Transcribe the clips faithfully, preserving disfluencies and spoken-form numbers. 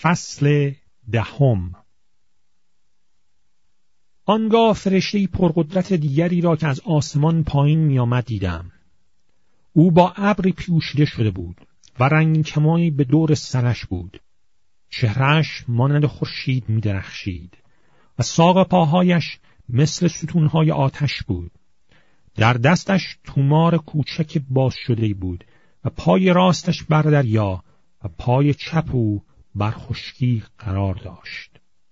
فصل دهم. آنگاه فرشته‌ای پرقدرت دیگری را که از آسمان پایین می آمد دیدم. او با ابری پوشیده شده بود و رنگین کمانی به دور سرش بود. چهرهش مانند خورشید می درخشید و ساق پاهایش مثل ستونهای آتش بود. در دستش تومار کوچک باز شده بود و پای راستش بر دریا و پای چپ او بر خشکی قرار داشت.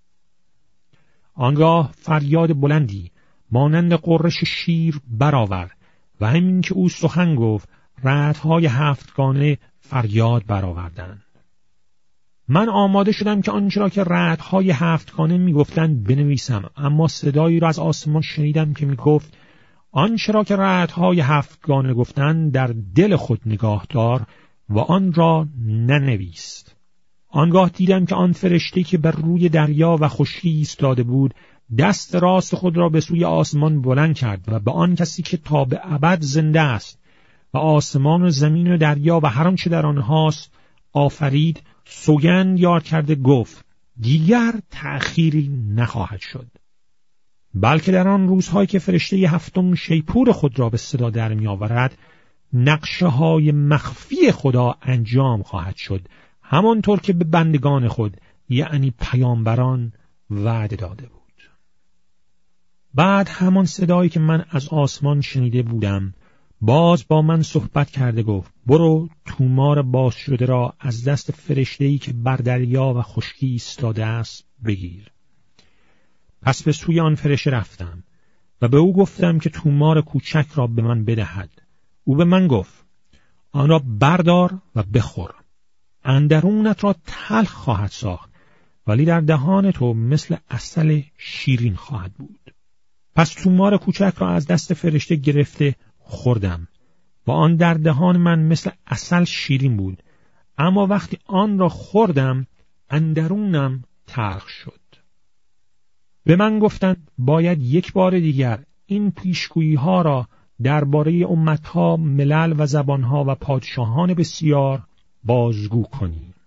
آنگاه فریاد بلندی مانند غرش شیر برآورد و همین که او سخن گفت رعدهای هفتگانه فریاد برآوردند. من آماده شدم که آنچه را که رعدهای هفتگانه میگفتند بنویسم، اما صدایی را از آسمان شنیدم که میگفت آنچه را که رعدهای هفتگانه گفتند در دل خود نگاه دار و آن را ننویس. آنگاه دیدم که آن فرشته که بر روی دریا و خشکی ایستاده بود دست راست خود را به سوی آسمان بلند کرد و به آن کسی که تا به ابد زنده است و آسمان و زمین و دریا و هر آنچه در آنهاست آفرید سوگند یاد کرده گفت دیگر تأخیری نخواهد شد. بلکه در آن روزهایی که فرشته هفتم شیپور خود را به صدا در می آورد نقشه های مخفی خدا انجام خواهد شد، همانطور که به بندگان خود یعنی پیامبران وعده داده بود. بعد همان صدایی که من از آسمان شنیده بودم باز با من صحبت کرده گفت برو تومار باز شده را از دست فرشته‌ای که بر دریا و خشکی ایستاده است بگیر. پس به سوی آن فرشته رفتم و به او گفتم که تومار کوچک را به من بدهد. او به من گفت آن را بردار و بخور. اندرونت را تلخ خواهد ساخت ولی در دهان تو مثل عسل شیرین خواهد بود. پس تومار کوچک را از دست فرشته گرفته خوردم و آن در دهان من مثل عسل شیرین بود، اما وقتی آن را خوردم اندرونم تلخ شد. به من گفتند باید یک بار دیگر این پیشگویی ها را درباره امتها، ملل و زبانها و پادشاهان بسیار بازگو کنی.